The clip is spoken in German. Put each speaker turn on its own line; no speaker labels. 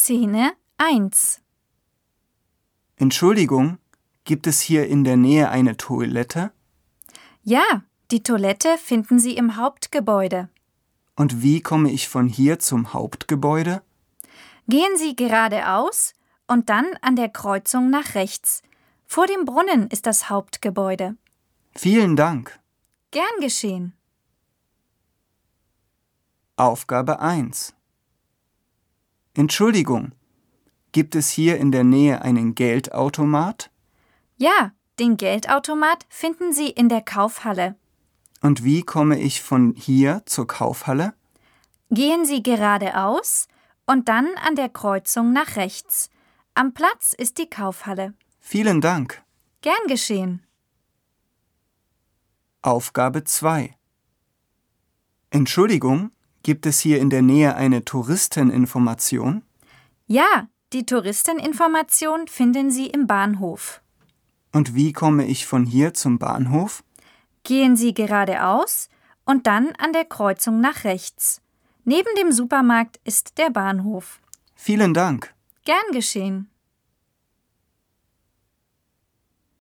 Szene 1.
Entschuldigung, gibt es hier in der Nähe eine Toilette?
Ja, die Toilette finden Sie im Hauptgebäude.
Und wie komme ich von hier zum Hauptgebäude?
Gehen Sie geradeaus und dann an der Kreuzung nach rechts. Vor dem Brunnen ist das Hauptgebäude.
Vielen Dank.
Gern geschehen.
Aufgabe 1. Entschuldigung, gibt es hier in der Nähe einen Geldautomat?
Ja, den Geldautomat finden Sie in der Kaufhalle.
Und wie komme ich von hier zur Kaufhalle?
Gehen Sie geradeaus und dann an der Kreuzung nach rechts. Am Platz ist die Kaufhalle.
Vielen Dank.
Gern geschehen.
Aufgabe 2. Entschuldigung, gibt es hier in der Nähe eine Touristeninformation?
Ja, die Touristeninformation finden Sie im Bahnhof.
Und wie komme ich von hier zum Bahnhof?
Gehen Sie geradeaus und dann an der Kreuzung nach rechts. Neben dem Supermarkt ist der Bahnhof.
Vielen Dank.
Gern geschehen.